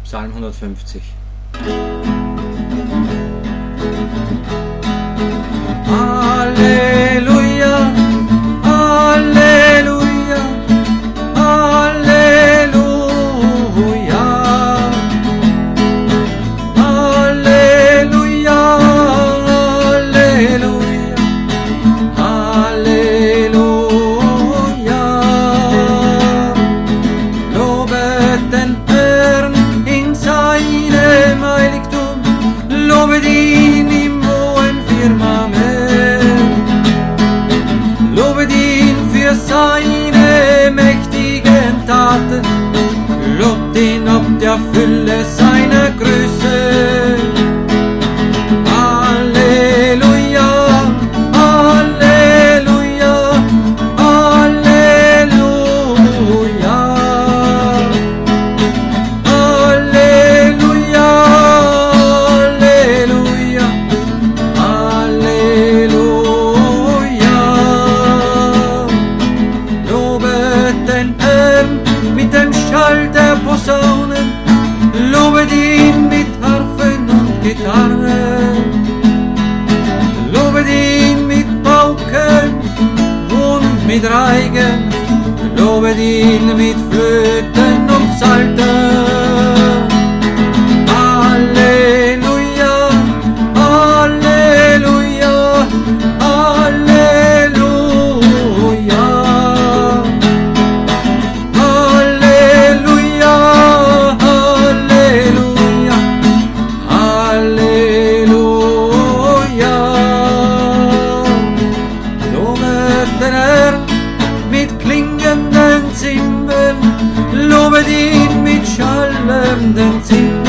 Psalm 150. Halleluja, Halleluja, Halleluja, Halleluja, Halleluja, Halleluja. Lobet den Herrn in seinem Heiligtum, lobet ihn im hohen Firmament, lobet ihn für seine mächtigen Taten, lobt ihn ob der Fülle seiner Größe. Halleluja, Halleluja, Halleluja, Halleluja, Halleluja, Halleluja. Lobet den Herrn mit dem Schall der Posaunen, lobet ihn mit Harfen und Gitarren, lobet ihn mit Pauken und mit Reigen, lobet ihn mit Flöten und Psaltern. Halleluja, Halleluja, Halleluja, Halleluja, Halleluja, Halleluja. Lobet den Herrn mit klingenden Zimbeln, lobet ihn mit schallenden Zimbeln,